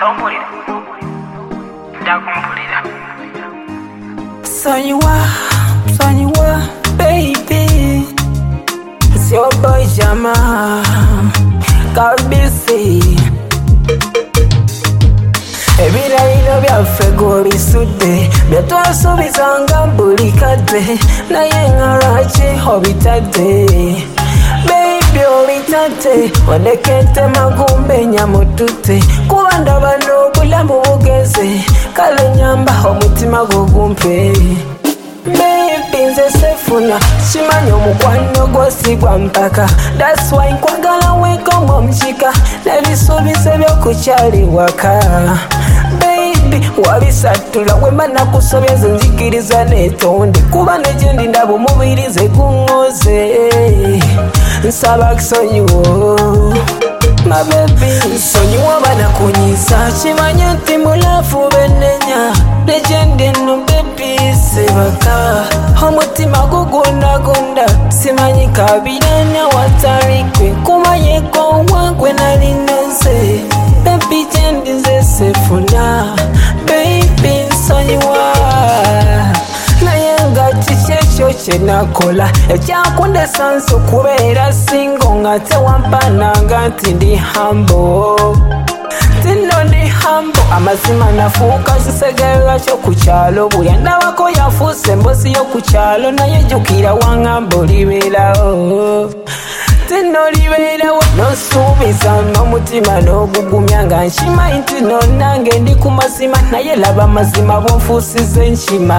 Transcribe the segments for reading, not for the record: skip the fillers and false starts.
Sonyiwa, baby. It's your boy Jama, Kabisi. Ebirayiro byaffe g'obisudde bye twasubizanga buli kadde naye nga lwaki obitadde baby obitadde ondekete magumbe nyamutute kuba ndaba n'obulamu bugeze kale nyamba omutima gwo gumpe baby nze sefuna kimanyi omukwano gw'osigwa mpaka that's why nkwagala weekoma omukika n'ebisuubizo by'okukyali waka baby wabisatula wemba nakusobya nze nzikiriza netonde kuba negyendi ndaba omubiri ze guŋŋoze nsaba kisonyiwo my baby nsonyiwa banakunyiza kimanye nti mulafu benenya legyendi no baby sebaka omutima gugundagonda simanyi kabirana watarikwe kumanyeko wagwe nalinoze baby gyendi nze sefuna baby nsonyiwa naye nga kiki ekyo kyenakola ekyakundesa nsi okubeera singo nga tewampananga nti ndi hambo tino ndi hambo amazima nafuuka kisegererwa kyokukyalo buli andabako yafuuse embozi y'okukyalo naye jjukira waŋŋamba olibeerawo tino libeerawo nosuubiza n'omutima n'ogugumya nga nkimanyi nti nonnange ndi ku mazima naye laba amazima bonfuusize nkima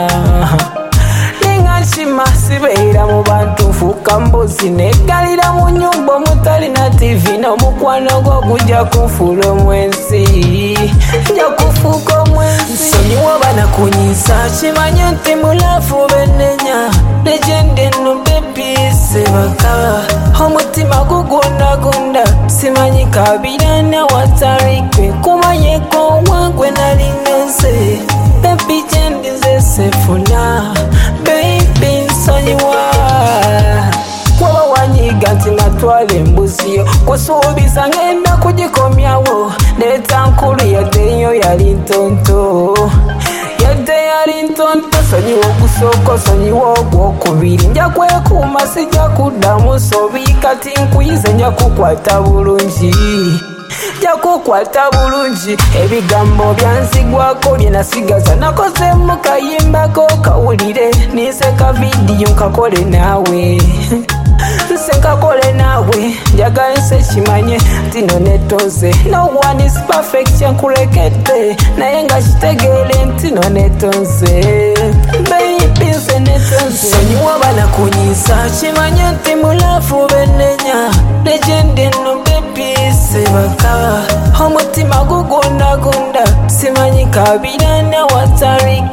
ninga nkima sibeera mu bantu nfuuka mbuzi neggalira mu nnyumba omutalina tivi n'omukwano gwo gujja kunfuula omwensi nja kufuuka omwensi nsonyiwa banakunyiza kimanye nti mulafu benenya legyendi no baby sebaka omutima gugundagunda simanyi kabirana watarikwe kumanyeko wagwe nalinoze baby gyendi nze sefuna baby nsonyiwa waba wanyiga nti natwala embuziyo kusuubiza ngenda kugikomyawo leeta nkulu yaddeyo yali ntonto sonyiwa ogusooka sonyiwa ogwokubiri nja kwekuuma sijja kuddamu sobi kati nkuyize nja kukwata bulungi ebigambo byanzigwako byenasigaza nakozemu kayimbako kawulire niseka vidiyo nkakole naawe nsenkakole naawe njagala nse kimanye tino netoze no one is perfect kyenkulekedde naye nga kitegeere ntino netonze baby nse netonze sonyiwa banakunyiza kimanye nti mulafu benenya legyendi no baby sebaka omutima gugundagunda simanyi kabirana watarikwe